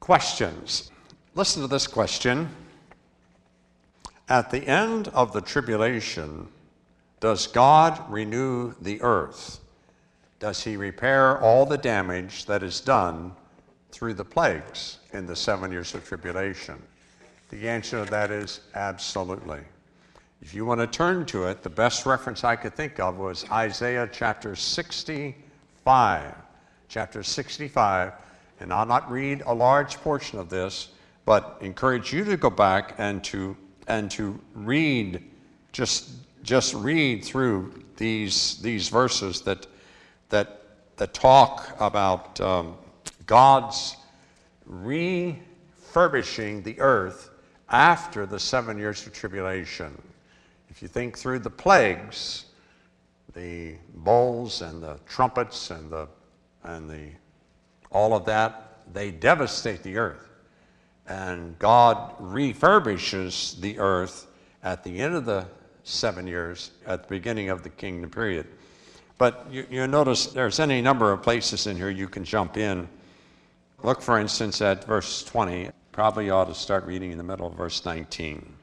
Questions. Listen to this question. At the end of the tribulation, does God renew the earth? Does he repair all the damage that is done through the plagues in the 7 years of tribulation? The answer to that is absolutely. If you want to turn to it, the best reference I could think of was Isaiah chapter 65. Chapter 65, and I'll not read a large portion of this, but encourage you to go back and to read, just read through these verses that talk about God's refurbishing the earth after the 7 years of tribulation. If you think through the plagues, the bowls and the trumpets and all of that, they devastate the earth. And God refurbishes the earth at the end of the 7 years, at the beginning of the kingdom period. But you notice there's any number of places in here you can jump in. Look, for instance, at verse 20. Probably ought to start reading in the middle of verse 19.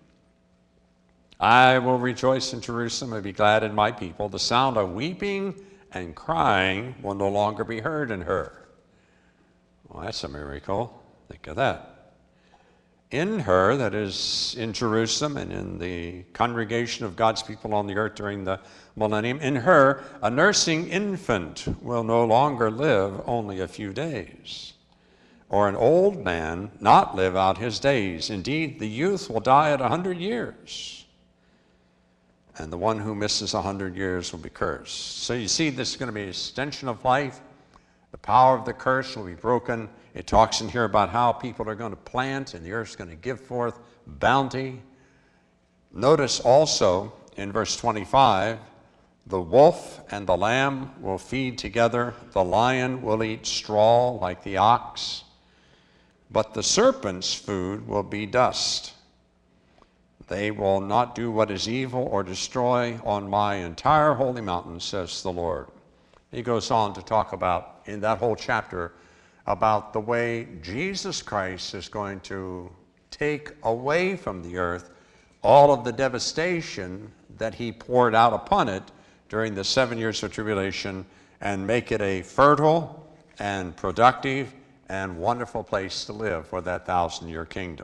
I will rejoice in Jerusalem and be glad in my people. The sound of weeping and crying will no longer be heard in her. Well, that's a miracle. Think of that. In her, that is in Jerusalem and in the congregation of God's people on the earth during the millennium, in her, a nursing infant will no longer live only a few days, or an old man not live out his days. Indeed, the youth will die at 100 years. And the one who misses 100 years will be cursed. So you see, this is going to be an extension of life. The power of the curse will be broken. It talks in here about how people are going to plant and the earth is going to give forth bounty. Notice also in verse 25, the wolf and the lamb will feed together. The lion will eat straw like the ox. But the serpent's food will be dust. They will not do what is evil or destroy on my entire holy mountain, says the Lord. He goes on to talk about, in that whole chapter, about the way Jesus Christ is going to take away from the earth all of the devastation that he poured out upon it during the 7 years of tribulation and make it a fertile and productive and wonderful place to live for that 1,000-year kingdom.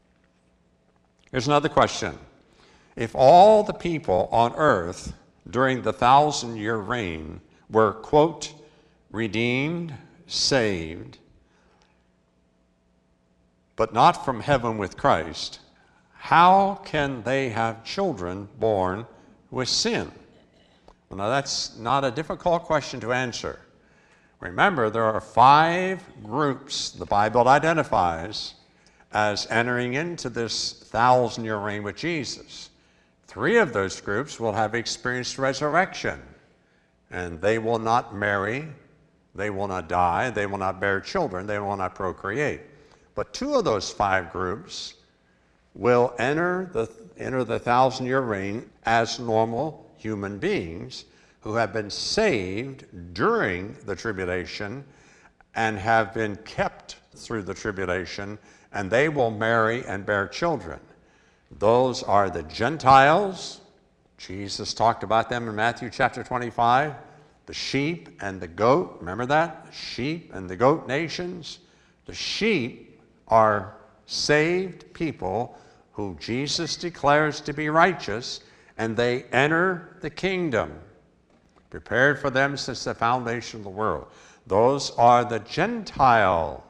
Here's another question. If all the people on earth during the 1,000-year reign were, quote, redeemed, saved, but not from heaven with Christ, how can they have children born with sin? Well, now that's not a difficult question to answer. Remember, there are 5 groups the Bible identifies as entering into this 1,000-year reign with Jesus. 3 of those groups will have experienced resurrection, and they will not marry, they will not die, they will not bear children, they will not procreate. But 2 of those 5 groups will enter the 1,000-year reign as normal human beings who have been saved during the tribulation and have been kept through the tribulation, and they will marry and bear children. Those are the Gentiles. Jesus talked about them in Matthew chapter 25. The sheep and the goat, remember that? The sheep and the goat nations. The sheep are saved people who Jesus declares to be righteous, and they enter the kingdom, prepared for them since the foundation of the world. Those are the Gentile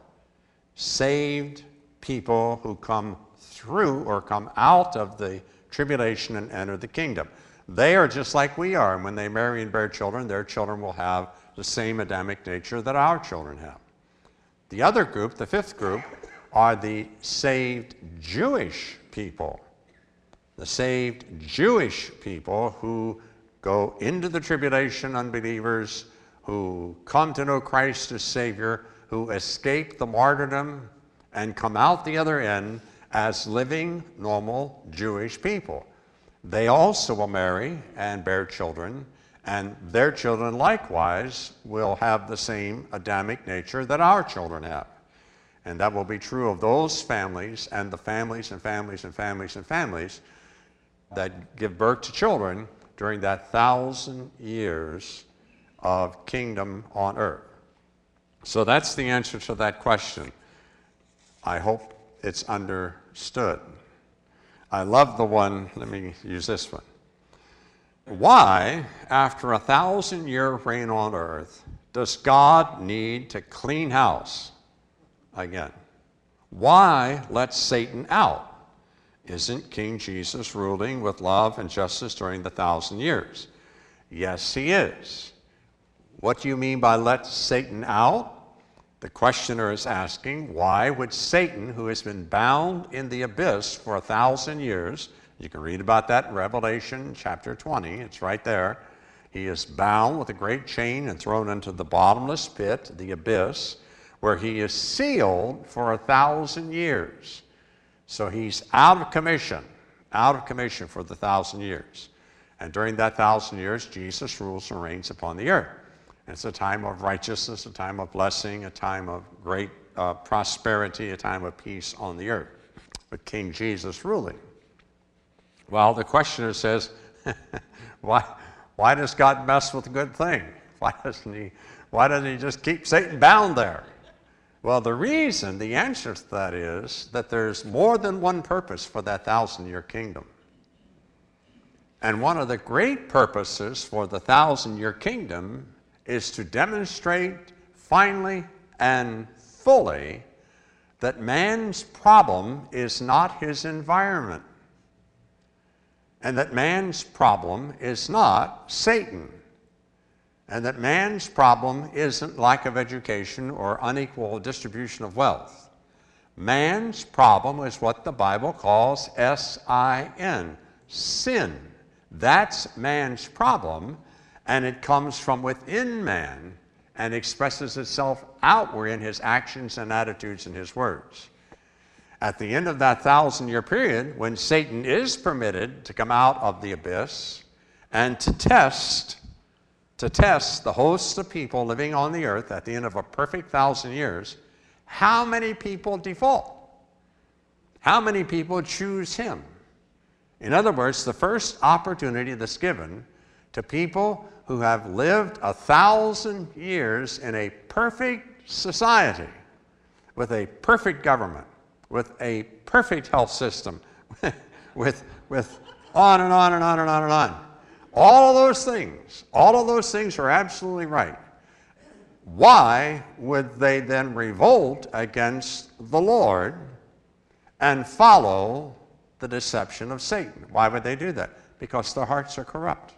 saved people who come through or come out of the tribulation and enter the kingdom. They are just like we are, and when they marry and bear children, their children will have the same Adamic nature that our children have. The other group, the 5th group, are the saved Jewish people. The saved Jewish people who go into the tribulation, unbelievers, who come to know Christ as Savior, who escape the martyrdom and come out the other end as living, normal Jewish people. They also will marry and bear children, and their children likewise will have the same Adamic nature that our children have. And that will be true of those families and the families and families and families and families that give birth to children during that 1,000 years of kingdom on earth. So that's the answer to that question. I hope it's understood. I love the one, let me use this one. Why, after a 1,000-year reign on earth, does God need to clean house again? Why let Satan out? Isn't King Jesus ruling with love and justice during the 1,000 years? Yes, he is. What do you mean by let Satan out? The questioner is asking, why would Satan, who has been bound in the abyss for 1,000 years, you can read about that in Revelation chapter 20, it's right there. He is bound with a great chain and thrown into the bottomless pit, the abyss, where he is sealed for 1,000 years. So he's out of commission for the 1,000 years. And during that 1,000 years, Jesus rules and reigns upon the earth. And it's a time of righteousness, a time of blessing, a time of great prosperity, a time of peace on the earth, with King Jesus ruling. Well, the questioner says, why does God mess with a good thing? Why doesn't he just keep Satan bound there? Well, the answer to that is that there's more than one purpose for that 1,000-year kingdom. And one of the great purposes for the 1,000-year kingdom is to demonstrate finally and fully that man's problem is not his environment, and that man's problem is not Satan, and that man's problem isn't lack of education or unequal distribution of wealth. Man's problem is what the Bible calls S-I-N, sin. That's man's problem, and it comes from within man and expresses itself outward in his actions and attitudes and his words. At the end of that 1,000-year period, when Satan is permitted to come out of the abyss and to test the hosts of people living on the earth at the end of a perfect 1,000 years, how many people default? How many people choose him? In other words, the first opportunity that's given to people who have lived 1,000 years in a perfect society, with a perfect government, with a perfect health system, with on and on and on and on and on. All of those things are absolutely right. Why would they then revolt against the Lord and follow the deception of Satan? Why would they do that? Because their hearts are corrupt.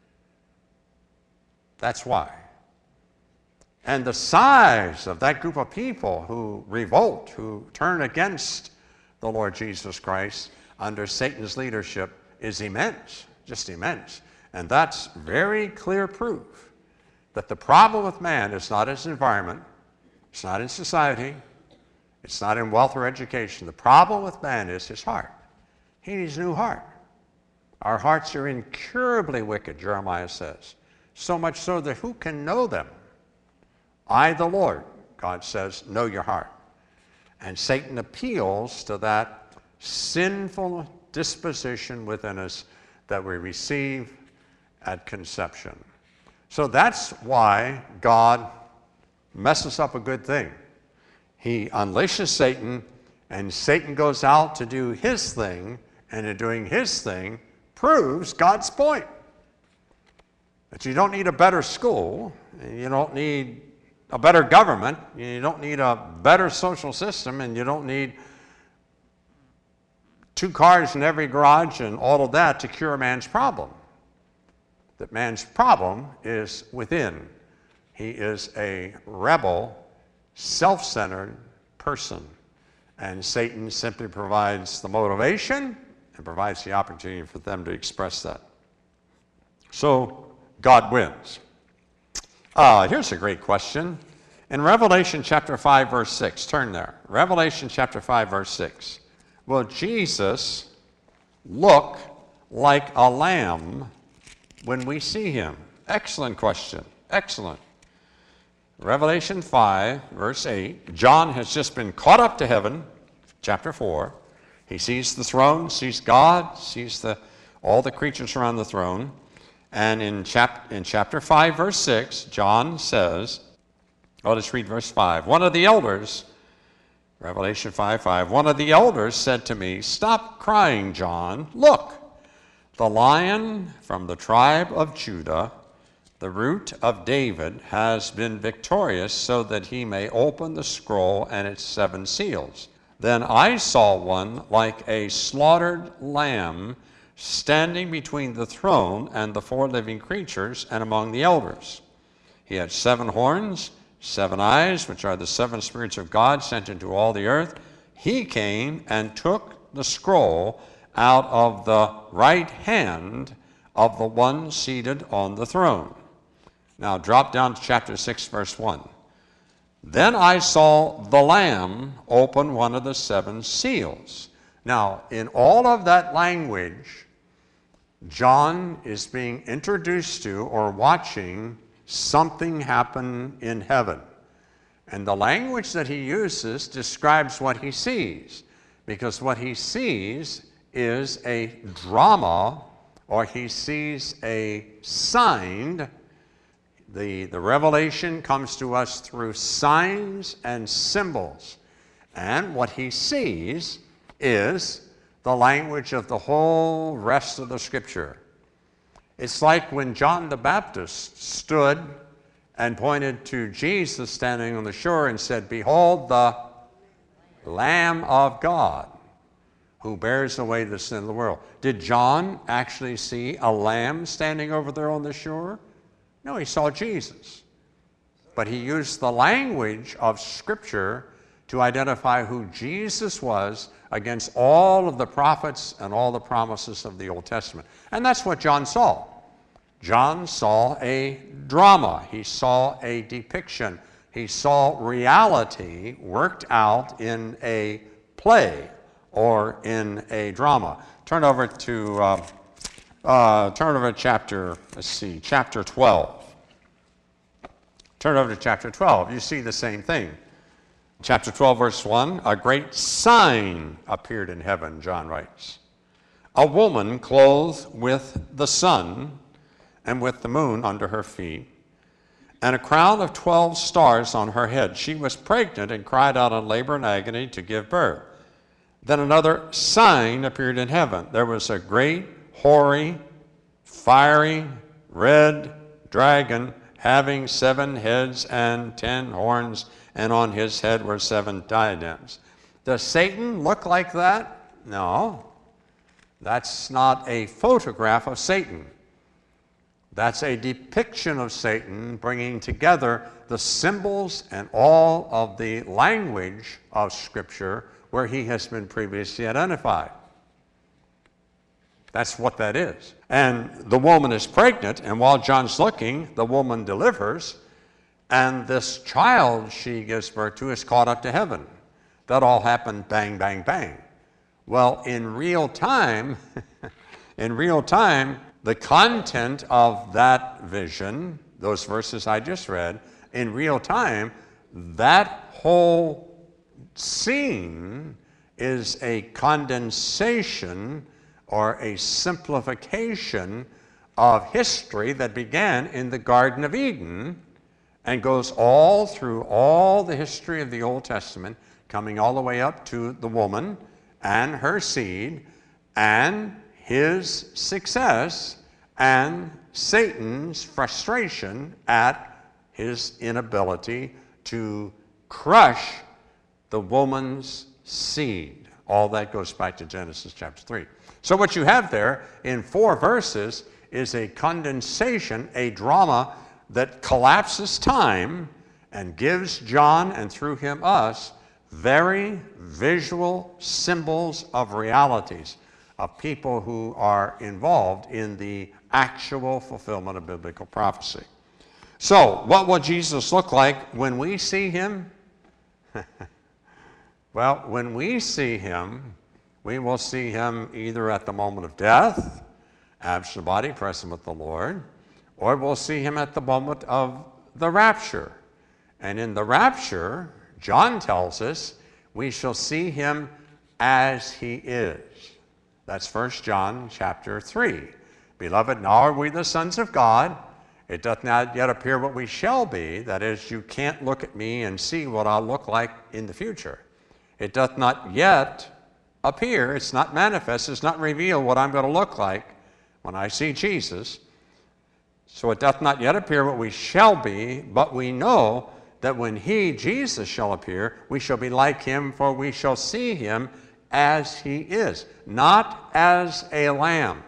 That's why. And the size of that group of people who revolt, who turn against the Lord Jesus Christ under Satan's leadership is immense, just immense. And that's very clear proof that the problem with man is not his environment, it's not in society, it's not in wealth or education. The problem with man is his heart. He needs a new heart. Our hearts are incurably wicked, Jeremiah says. So much so that who can know them? I, the Lord, God says, know your heart. And Satan appeals to that sinful disposition within us that we receive at conception. So that's why God messes up a good thing. He unleashes Satan, and Satan goes out to do his thing, and in doing his thing, proves God's point. That you don't need a better school, you don't need a better government, you don't need a better social system, and you don't need 2 cars in every garage and all of that to cure man's problem. That man's problem is within. He is a rebel, self-centered person. And Satan simply provides the motivation and provides the opportunity for them to express that. So God wins. Here's a great question. In Revelation chapter 5, verse 6, turn there. Revelation chapter 5, verse 6. Will Jesus look like a lamb when we see him? Excellent question. Excellent. Revelation 5, verse 8. John has just been caught up to heaven, chapter 4. He sees the throne, sees God, sees all the creatures around the throne. And in chapter 5, verse 6, John says, let's read verse 5. One of the elders, Revelation 5:5, one of the elders said to me, "Stop crying, John. Look, the Lion from the tribe of Judah, the root of David, has been victorious so that he may open the scroll and its 7 seals." Then I saw one like a slaughtered lamb standing between the throne and the 4 living creatures and among the elders. He had 7 horns, 7 eyes, which are the 7 spirits of God sent into all the earth. He came and took the scroll out of the right hand of the one seated on the throne. Now drop down to chapter 6, verse 1. Then I saw the Lamb open one of the 7 seals. Now, in all of that language, John is being introduced to or watching something happen in heaven. And the language that he uses describes what he sees, because what he sees is a drama, or he sees a sign. The revelation comes to us through signs and symbols. And what he sees is the language of the whole rest of the Scripture. It's like when John the Baptist stood and pointed to Jesus standing on the shore and said, "Behold the Lamb of God who bears away the sin of the world." Did John actually see a lamb standing over there on the shore? No, he saw Jesus. But he used the language of Scripture to identify who Jesus was against all of the prophets and all the promises of the Old Testament. And that's what John saw. John saw a drama. He saw a depiction. He saw reality worked out in a play or in a drama. Turn over to chapter 12. Turn over to chapter 12. You see the same thing. Chapter 12, verse 1, a great sign appeared in heaven, John writes. A woman clothed with the sun and with the moon under her feet, and a crown of 12 stars on her head. She was pregnant and cried out in labor and agony to give birth. Then another sign appeared in heaven. There was a great, hoary, fiery, red dragon having 7 heads and 10 horns, and on his head were 7 diadems. Does Satan look like that? No. That's not a photograph of Satan. That's a depiction of Satan bringing together the symbols and all of the language of Scripture where he has been previously identified. That's what that is. And the woman is pregnant, and while John's looking, the woman delivers, and this child she gives birth to is caught up to heaven. That all happened bang, bang, bang. Well, in real time, the content of that vision, those verses I just read, in real time, that whole scene is a condensation or a simplification of history that began in the Garden of Eden and goes all through all the history of the Old Testament, coming all the way up to the woman and her seed and his success and Satan's frustration at his inability to crush the woman's seed. All that goes back to Genesis chapter 3. So what you have there in 4 verses is a condensation, a drama that collapses time and gives John, and through him us, very visual symbols of realities of people who are involved in the actual fulfillment of biblical prophecy. So, what will Jesus look like when we see him? Well, when we see him, we will see him either at the moment of death, absent body, present with the Lord, or we'll see him at the moment of the rapture. And in the rapture, John tells us, we shall see him as he is. That's 1 John chapter 3. Beloved, now are we the sons of God. It doth not yet appear what we shall be. That is, you can't look at me and see what I'll look like in the future. It doth not yet appear. It's not manifest. It's not revealed what I'm going to look like when I see Jesus. So it doth not yet appear what we shall be, but we know that when he, Jesus, shall appear, we shall be like him, for we shall see him as he is, not as a lamb,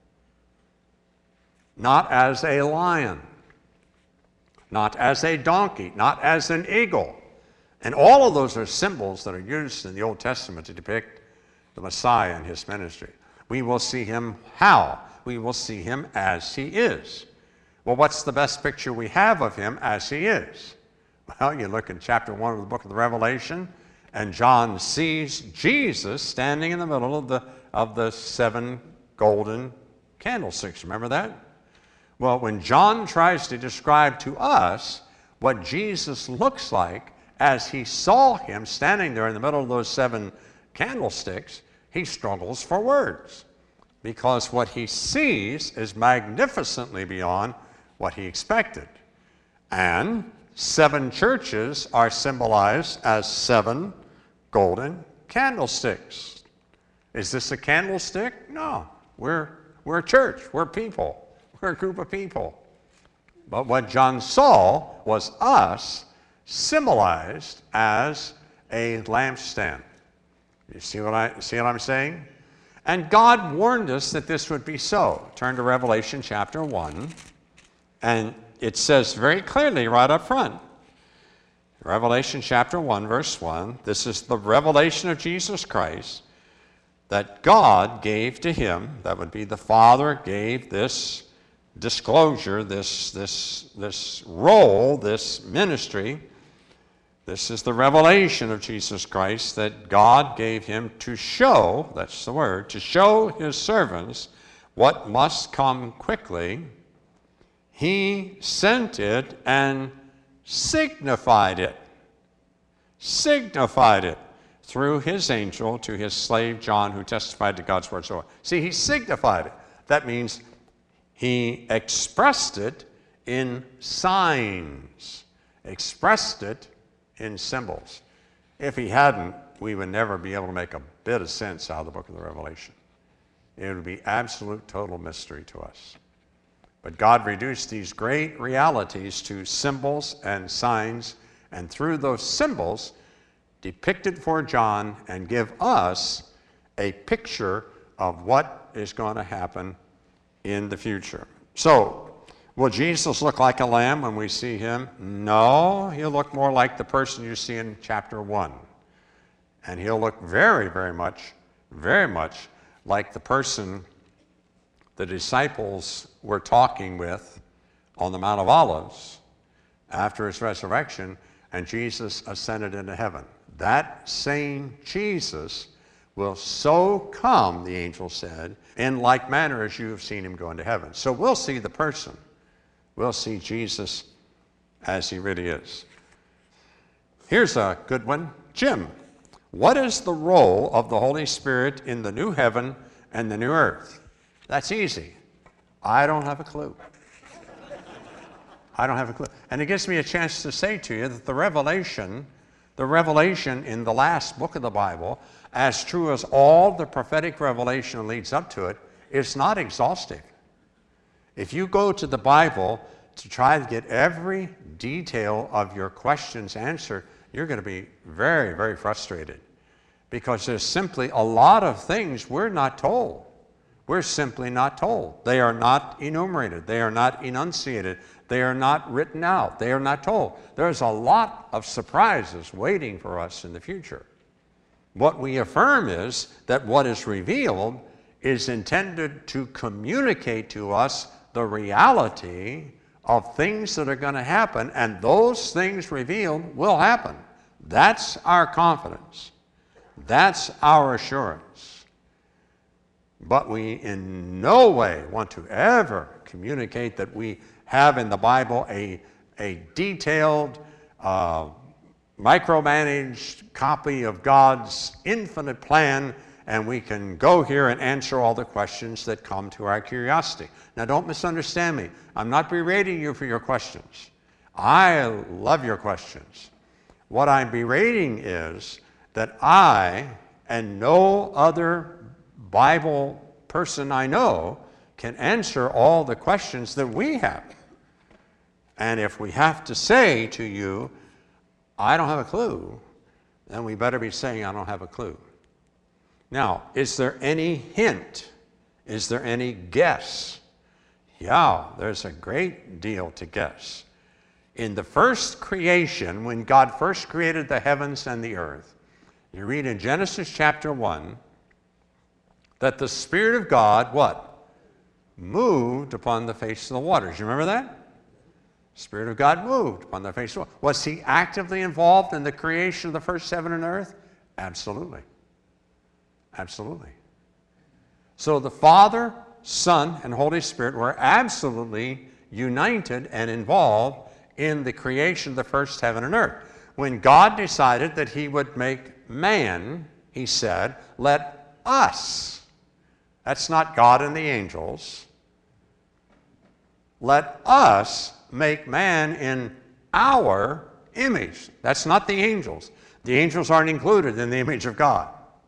not as a lion, not as a donkey, not as an eagle. And all of those are symbols that are used in the Old Testament to depict the Messiah and his ministry. We will see him how? We will see him as he is. Well, what's the best picture we have of him as he is? Well, you look in chapter 1 of the book of the Revelation, and John sees Jesus standing in the middle of the 7 golden candlesticks. Remember that? Well, when John tries to describe to us what Jesus looks like as he saw him standing there in the middle of those 7 candlesticks, he struggles for words, because what he sees is magnificently beyond what he expected. And 7 churches are symbolized as 7 golden candlesticks. Is this a candlestick? No. We're a church. We're people. We're a group of people. But what John saw was us symbolized as a lampstand. You see what I'm saying? And God warned us that this would be so. Turn to Revelation chapter 1, and it says very clearly right up front, Revelation chapter 1, verse 1, this is the revelation of Jesus Christ that God gave to him, that would be the Father gave this disclosure, this role, this ministry. This is the revelation of Jesus Christ that God gave him to show, that's the word, to show his servants what must come quickly. He sent it and signified it through his angel to his slave John, who testified to God's word. So, see, he signified it. That means he expressed it in signs, expressed it in symbols. If he hadn't, we would never be able to make a bit of sense out of the book of the Revelation. It would be absolute, total mystery to us. But God reduced these great realities to symbols and signs, and through those symbols, depicted for John and give us a picture of what is going to happen in the future. So, will Jesus look like a lamb when we see him? No, he'll look more like the person you see in chapter 1. And he'll look very, very much like the person the disciples were talking with on the Mount of Olives after his resurrection, and Jesus ascended into heaven. That same Jesus will so come, the angel said, in like manner as you have seen him go into heaven. So we'll see the person. We'll see Jesus as he really is. Here's a good one. Jim, what is the role of the Holy Spirit in the new heaven and the new earth? That's easy. I don't have a clue. I don't have a clue. And it gives me a chance to say to you that the revelation in the last book of the Bible, as true as all the prophetic revelation leads up to it, is not exhaustive. If you go to the Bible to try to get every detail of your questions answered, you're going to be very, very frustrated, because there's simply a lot of things we're not told. We're simply not told. They are not enumerated. They are not enunciated. They are not written out. They are not told. There's a lot of surprises waiting for us in the future. What we affirm is that what is revealed is intended to communicate to us the reality of things that are going to happen, and those things revealed will happen. That's our confidence. That's our assurance. But we in no way want to ever communicate that we have in the Bible a detailed micromanaged copy of God's infinite plan, and we can go here and answer all the questions that come to our curiosity. Now, don't misunderstand me. I'm not berating you for your questions. I love your questions. What I'm berating is that I and no other Bible person I know can answer all the questions that we have. And if we have to say to you, I don't have a clue, then we better be saying, I don't have a clue. Now, is there any hint? Is there any guess? Yeah, there's a great deal to guess. In the first creation, when God first created the heavens and the earth, you read in Genesis chapter 1 that the Spirit of God, what? Moved upon the face of the waters. You remember that? Spirit of God moved upon the face of the waters. Was he actively involved in the creation of the first heaven and earth? Absolutely. Absolutely. So the Father, Son, and Holy Spirit were absolutely united and involved in the creation of the first heaven and earth. When God decided that he would make man, he said, let us. That's not God and the angels. Let us make man in our image. That's not the angels. The angels aren't included in the image of God.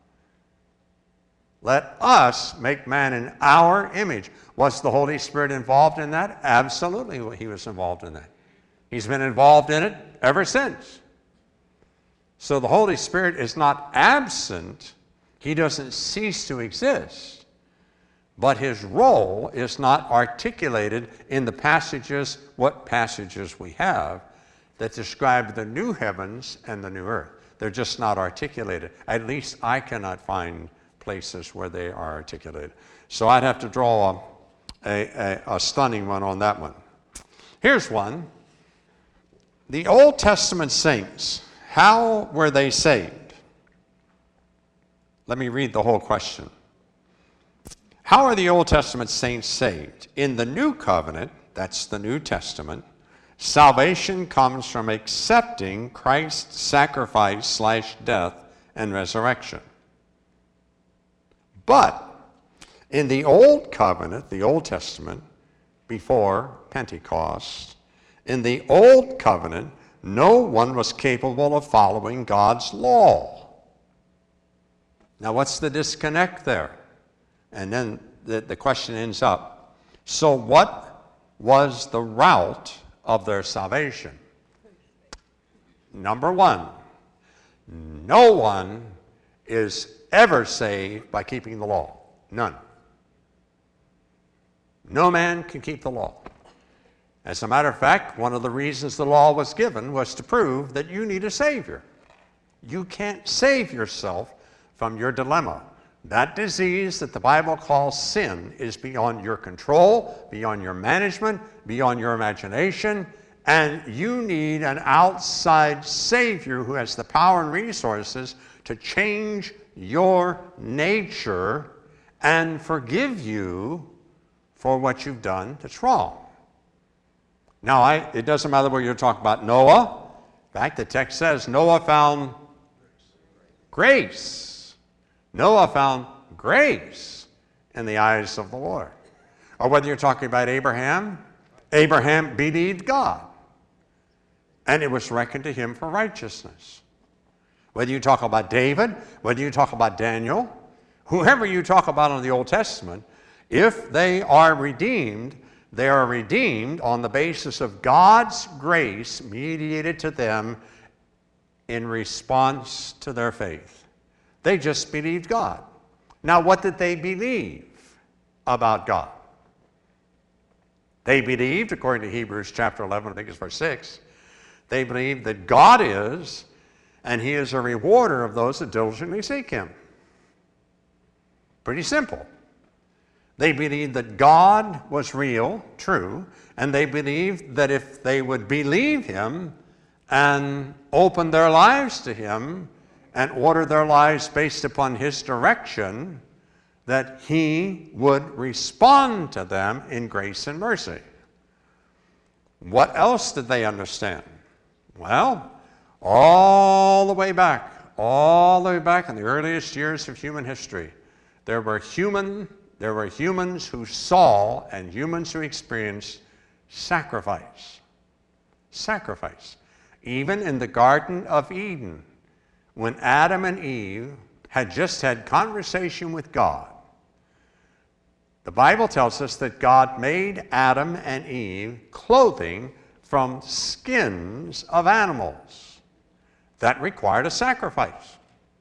Let us make man in our image. Was the Holy Spirit involved in that? Absolutely, he was involved in that. He's been involved in it ever since. So the Holy Spirit is not absent. He doesn't cease to exist. But his role is not articulated in the passages, what passages we have, that describe the new heavens and the new earth. They're just not articulated. At least I cannot find places where they are articulated. So I'd have to draw a stunning one on that one. Here's one. The Old Testament saints, how were they saved? Let me read the whole question. How are the Old Testament saints saved? In the New Covenant, that's the New Testament, salvation comes from accepting Christ's sacrifice / death and resurrection. But in the Old Covenant, the Old Testament, before Pentecost, in the Old Covenant, no one was capable of following God's law. Now, what's the disconnect there? And then the question ends up, so what was the route of their salvation? Number one, no one is ever saved by keeping the law. None. No man can keep the law. As a matter of fact, one of the reasons the law was given was to prove that you need a Savior. You can't save yourself from your dilemma. That disease that the Bible calls sin is beyond your control, beyond your management, beyond your imagination, and you need an outside Savior who has the power and resources to change your nature and forgive you for what you've done that's wrong. Now, it doesn't matter whether you're talking about Noah. In fact, the text says Noah found grace. Noah found grace in the eyes of the Lord. Or whether you're talking about Abraham, Abraham believed God, and it was reckoned to him for righteousness. Whether you talk about David, whether you talk about Daniel, whoever you talk about in the Old Testament, if they are redeemed on the basis of God's grace mediated to them in response to their faith. They just believed God. Now, what did they believe about God? They believed, according to Hebrews chapter 11, I think it's verse 6, they believed that God is, and he is a rewarder of those that diligently seek him. Pretty simple. They believed that God was real, true, and they believed that if they would believe him and open their lives to him and order their lives based upon his direction, that he would respond to them in grace and mercy. What else did they understand? Well, all the way back in the earliest years of human history, there were humans who saw and humans who experienced sacrifice. Sacrifice. Even in the Garden of Eden, when Adam and Eve had just had conversation with God, the Bible tells us that God made Adam and Eve clothing from skins of animals. That required a sacrifice.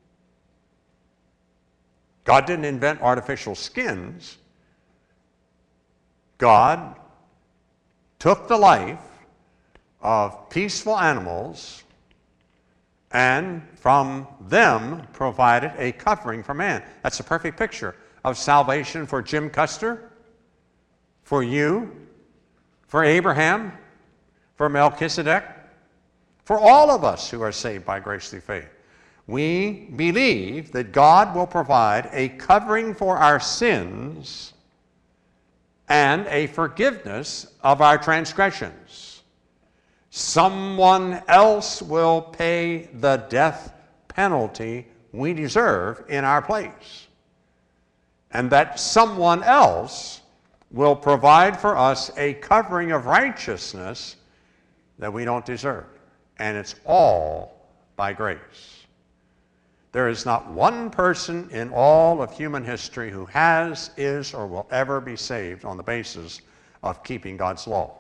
God didn't invent artificial skins. God took the life of peaceful animals and from them provided a covering for man. That's a perfect picture of salvation for Jim Custer, for you, for Abraham, for Melchizedek, for all of us who are saved by grace through faith. We believe that God will provide a covering for our sins and a forgiveness of our transgressions. Someone else will pay the death penalty we deserve in our place. And that someone else will provide for us a covering of righteousness that we don't deserve. And it's all by grace. There is not one person in all of human history who has, is, or will ever be saved on the basis of keeping God's law.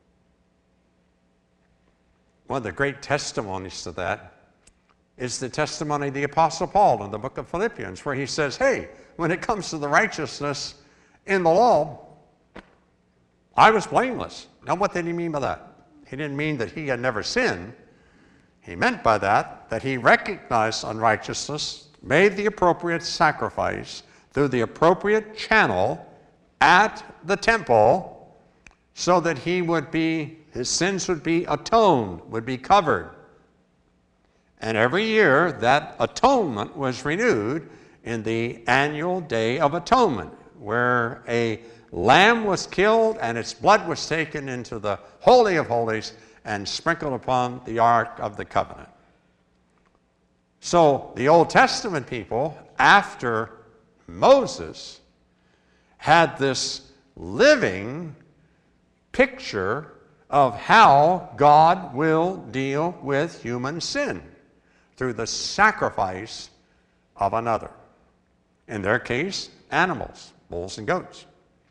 One of the great testimonies to that is the testimony of the Apostle Paul in the book of Philippians, where he says, hey, when it comes to the righteousness in the law, I was blameless. Now, what did he mean by that? He didn't mean that he had never sinned. He meant by that he recognized unrighteousness, made the appropriate sacrifice through the appropriate channel at the temple so that his sins would be atoned, would be covered. And every year that atonement was renewed in the annual Day of Atonement, where a lamb was killed and its blood was taken into the Holy of Holies and sprinkled upon the Ark of the Covenant. So the Old Testament people, after Moses, had this living picture of how God will deal with human sin through the sacrifice of another. In their case, animals, bulls and goats,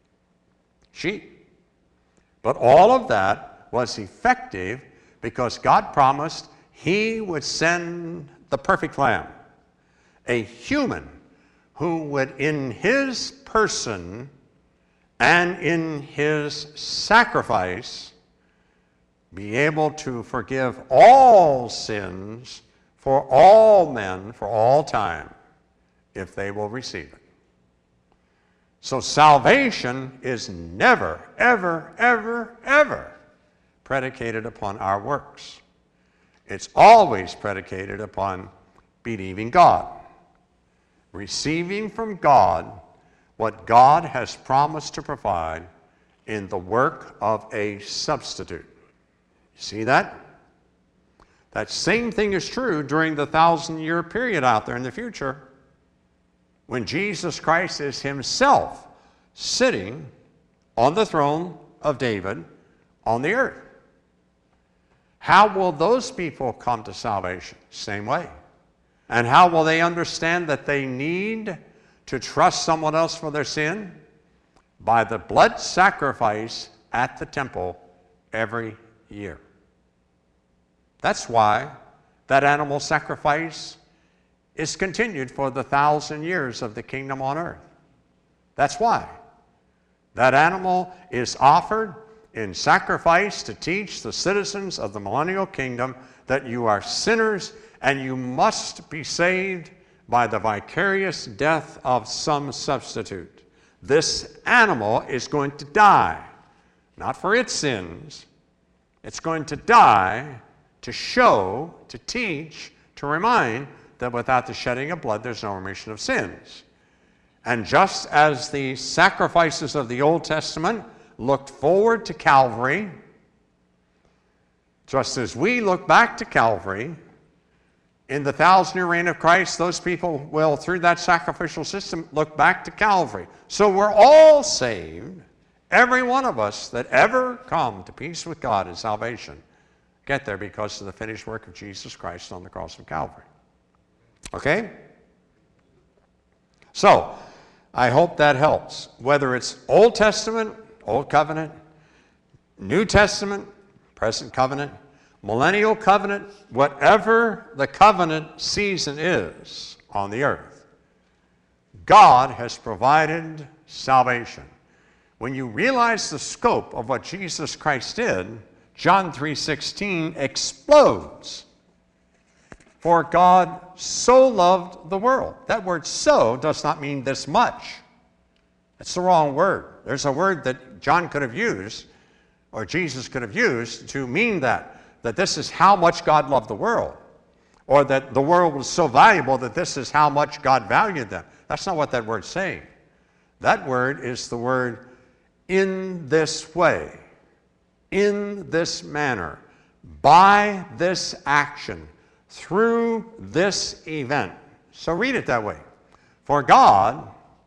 sheep. But all of that was effective because God promised he would send the perfect lamb, a human who would in his person and in his sacrifice be able to forgive all sins for all men for all time if they will receive it. So salvation is never, ever, ever, ever predicated upon our works. It's always predicated upon believing God, receiving from God what God has promised to provide in the work of a substitute. You see that? That same thing is true during the 1,000-year period out there in the future, when Jesus Christ is himself sitting on the throne of David on the earth. How will those people come to salvation? Same way. And how will they understand that they need to trust someone else for their sin? By the blood sacrifice at the temple every year. That's why that animal sacrifice is continued for the 1,000 years of the kingdom on earth. That's why. That animal is offered in sacrifice to teach the citizens of the millennial kingdom that you are sinners and you must be saved by the vicarious death of some substitute. This animal is going to die, not for its sins. It's going to die to show, to teach, to remind that without the shedding of blood, there's no remission of sins. And just as the sacrifices of the Old Testament looked forward to Calvary, Just as we look back to Calvary, in the 1,000-year reign of Christ, those people will, through that sacrificial system, look back to Calvary. So we're all saved, every one of us that ever come to peace with God and salvation, get there because of the finished work of Jesus Christ on the cross of Calvary. Okay? So, I hope that helps. Whether it's Old Testament, Old Covenant, New Testament, present covenant, millennial covenant, whatever the covenant season is on the earth, God has provided salvation. When you realize the scope of what Jesus Christ did, John 3:16 explodes. For God so loved the world. That word so does not mean this much. That's the wrong word. There's a word that John could have used, or Jesus could have used, to mean that this is how much God loved the world, or that the world was so valuable that this is how much God valued them. That's not what that word's saying. That word is the word in this way, in this manner, by this action, through this event. So read it that way. For God,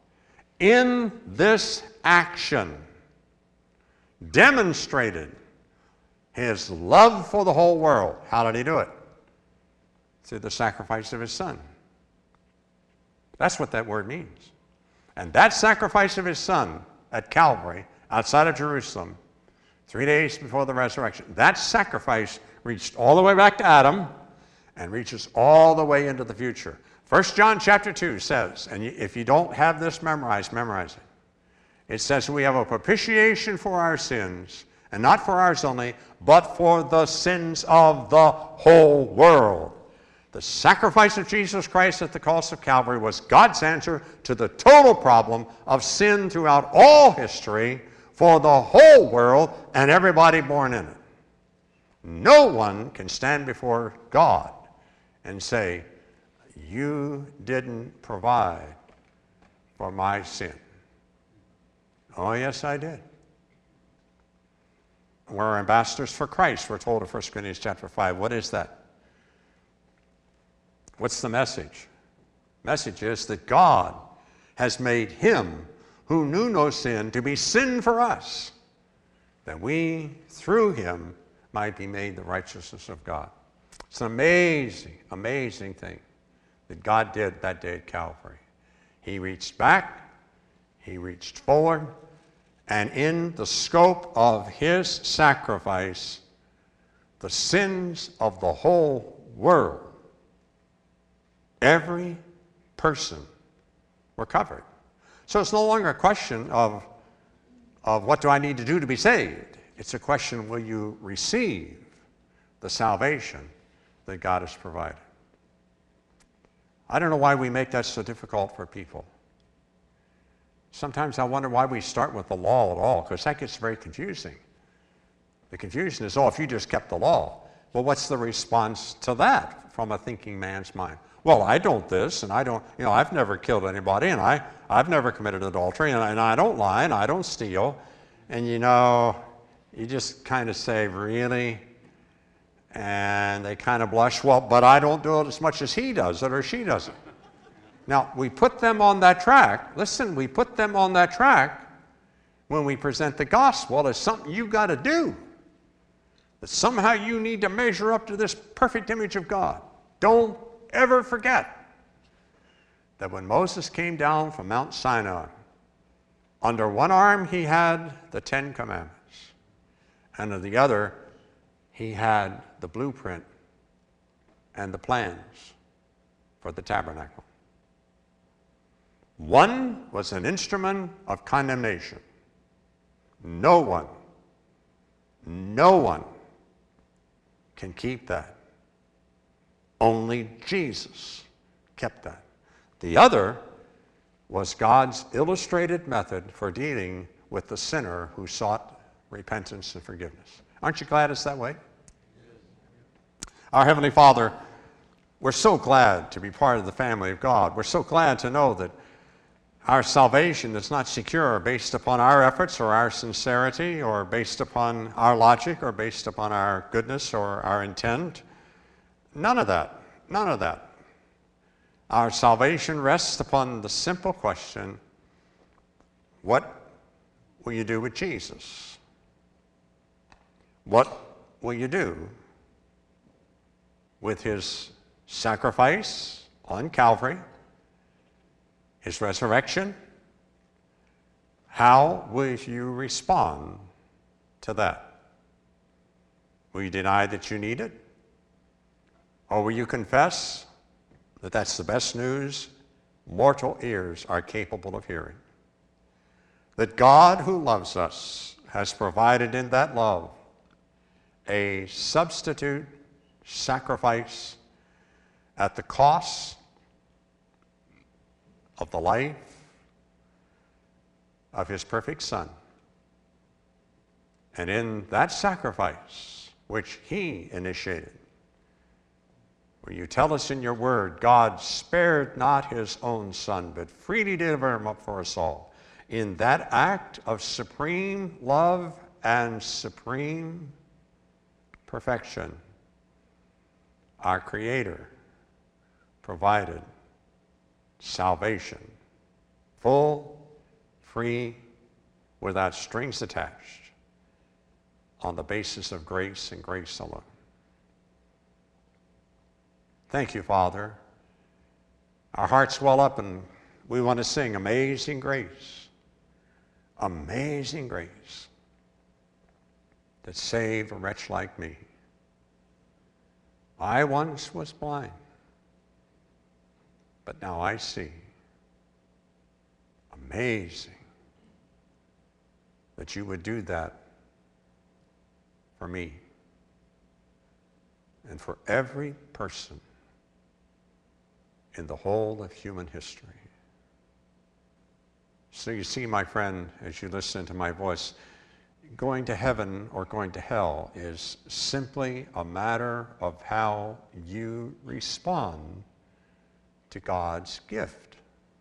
in this action, demonstrated his love for the whole world. How did he do it? Through the sacrifice of his Son. That's what that word means. And that sacrifice of his Son at Calvary, outside of Jerusalem, 3 days before the resurrection, that sacrifice reached all the way back to Adam and reaches all the way into the future. 1 John chapter 2 says, and if you don't have this memorized, memorize it. It says we have a propitiation for our sins, and not for ours only, but for the sins of the whole world. The sacrifice of Jesus Christ at the cross of Calvary was God's answer to the total problem of sin throughout all history for the whole world and everybody born in it. No one can stand before God and say, you didn't provide for my sin. Oh, yes, I did. We're ambassadors for Christ, we're told in 1 Corinthians chapter 5. What is that? What's the message? The message is that God has made him who knew no sin to be sin for us, that we, through him, might be made the righteousness of God. It's an amazing, amazing thing that God did that day at Calvary. He reached back, he reached forward, and in the scope of his sacrifice, the sins of the whole world, every person, were covered. So it's no longer a question of what do I need to do to be saved. It's a question, will you receive the salvation that God has provided? I don't know why we make that so difficult for people. Sometimes I wonder why we start with the law at all, because that gets very confusing. The confusion is, oh, if you just kept the law. Well, what's the response to that from a thinking man's mind? Well, I don't this, and I don't, I've never killed anybody, and I've never committed adultery, and I don't lie, and I don't steal. And you just kind of say, really? And they kind of blush, well, but I don't do it as much as he does it or she does it. Now, we put them on that track. Listen, we put them on that track when we present the gospel as something you got to do. That somehow you need to measure up to this perfect image of God. Don't ever forget that when Moses came down from Mount Sinai, under one arm he had the 10 Commandments, and under the other he had the blueprint and the plans for the tabernacle. One was an instrument of condemnation. No one can keep that. Only Jesus kept that. The other was God's illustrated method for dealing with the sinner who sought repentance and forgiveness. Aren't you glad it's that way? Our Heavenly Father, we're so glad to be part of the family of God. We're so glad to know that Our salvation is not secure based upon our efforts or our sincerity or based upon our logic or based upon our goodness or our intent. None of that. None of that. Our salvation rests upon the simple question, what will you do with Jesus? What will you do with his sacrifice on Calvary, his resurrection? How will you respond to that? Will you deny that you need it? Or will you confess that that's the best news mortal ears are capable of hearing? That God who loves us has provided in that love a substitute sacrifice at the cost of the life of his perfect Son. And in that sacrifice, which he initiated, where you tell us in your word, God spared not his own Son, but freely delivered him up for us all. In that act of supreme love and supreme perfection, our Creator provided salvation, full, free, without strings attached, on the basis of grace and grace alone. Thank you, Father. Our hearts swell up and we want to sing Amazing Grace. Amazing grace that saved a wretch like me. I once was blind, but now I see. Amazing that you would do that for me and for every person in the whole of human history. So you see, my friend, as you listen to my voice, going to heaven or going to hell is simply a matter of how you respond to God's gift.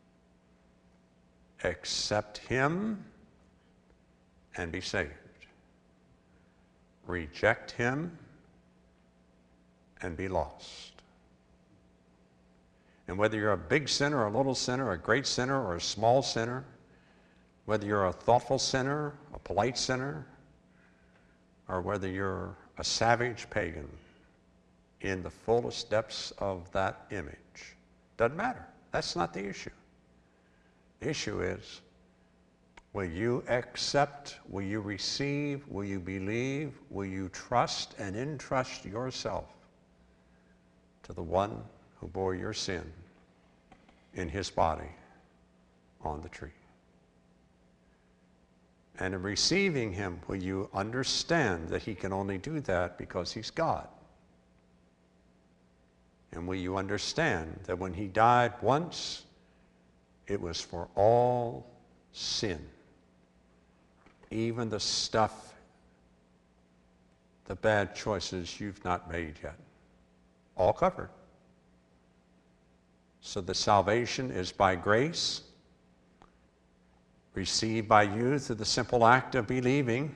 Accept him and be saved. Reject him and be lost. And whether you're a big sinner or a little sinner, a great sinner or a small sinner, whether you're a thoughtful sinner, a polite sinner, or whether you're a savage pagan in the fullest depths of that image, doesn't matter. That's not the issue. The issue is, will you accept, will you receive, will you believe, will you trust and entrust yourself to the one who bore your sin in his body on the tree? And in receiving him, will you understand that he can only do that because he's God? And will you understand that when he died once, it was for all sin, even the stuff, the bad choices you've not made yet, all covered. So the salvation is by grace, received by you through the simple act of believing.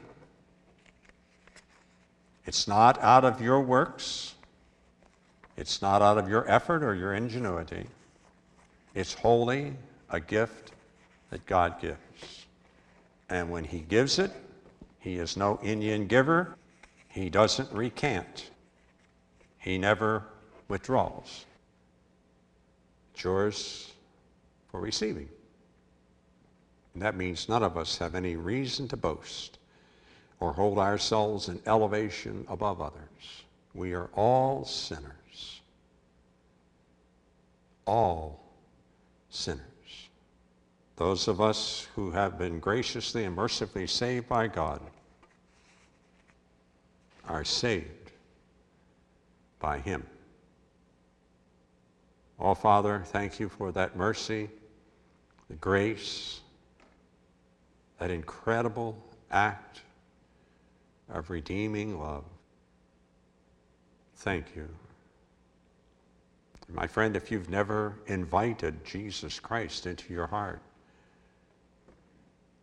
It's not out of your works. It's not out of your effort or your ingenuity. It's wholly a gift that God gives. And when he gives it, he is no Indian giver. He doesn't recant. He never withdraws. It's yours for receiving. And that means none of us have any reason to boast or hold ourselves in elevation above others. We are all sinners. All sinners. Those of us who have been graciously and mercifully saved by God are saved by him. Oh, Father, thank you for that mercy, the grace, that incredible act of redeeming love. Thank you. My friend, if you've never invited Jesus Christ into your heart,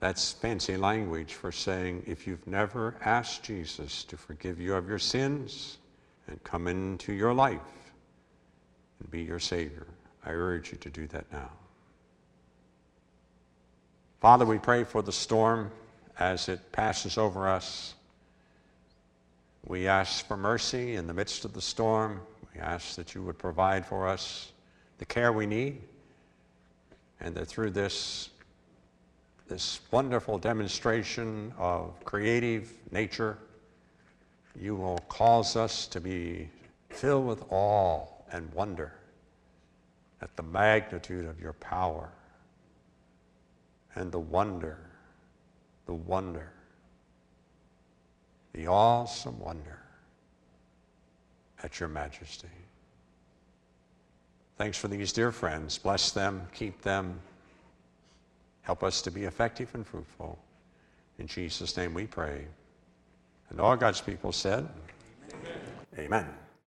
That's fancy language for saying if you've never asked Jesus to forgive you of your sins and come into your life and be your Savior, I urge you to do that now. Father, we pray for the storm as it passes over us. We ask for mercy in the midst of the storm. We ask that you would provide for us the care we need, and that through this wonderful demonstration of creative nature, you will cause us to be filled with awe and wonder at the magnitude of your power and the wonder, the awesome wonder at your majesty. Thanks for these dear friends. Bless them, keep them. Help us to be effective and fruitful. In Jesus' name we pray. And all God's people said, Amen. Amen.